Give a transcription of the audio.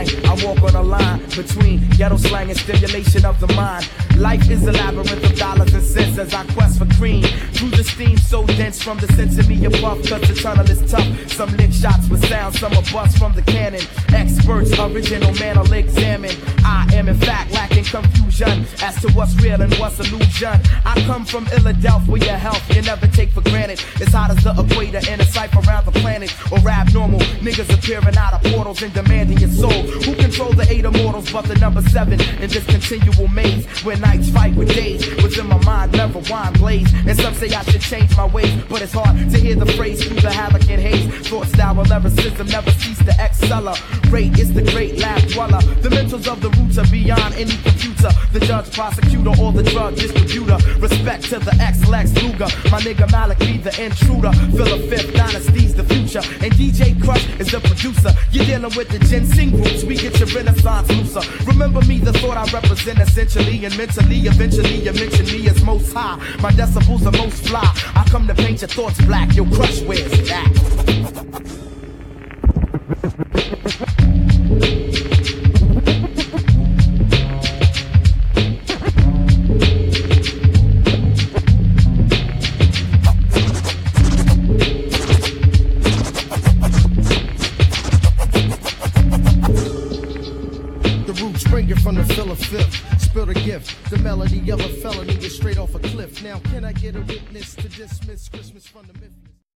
gang. I walk on a line between ghetto slang and stimulation of the mind. Life is a labyrinth of dollars and cents as I quest for cream. Through the steam so dense from the sense of me above, cause the tunnel is tough. Some lick shots with sound, some are bust from the cannon. Experts, original man will examine. I am in fact lacking confusion as to what's real and what's illusion. I come from Philadelphia, health you never take for granted. It's hot as the equator in a cipher around the planet. Or abnormal niggas appearing out of portals and demanding your soul. Who control the 8 immortals but the number 7 in this continual maze where nights fight with days? Within my mind never wine blaze. And some say I should change my ways, but it's hard to hear the phrase through the havoc and haze. Thought style or lyricism never cease to accelerate. It's the great lab dweller. The mentals of the roots are beyond any computer. The judge, prosecutor, or the drug distributor. Respect to the ex-Lex Luger. My nigga Malik be the intruder. Phila Fifth Dynasty's the future. And DJ Crush is the producer. You're dealing with the ginseng roots. We get your renaissance looser. Remember me, the thought I represent essentially and mentally. Eventually you mention me as most high. My decibels are most fly. I come to paint your thoughts black. Your Crush wears that. From the Phila Fifth, spill the gift. The melody of a felony is straight off a cliff. Now can I get a witness to dismiss Christmas from the myth?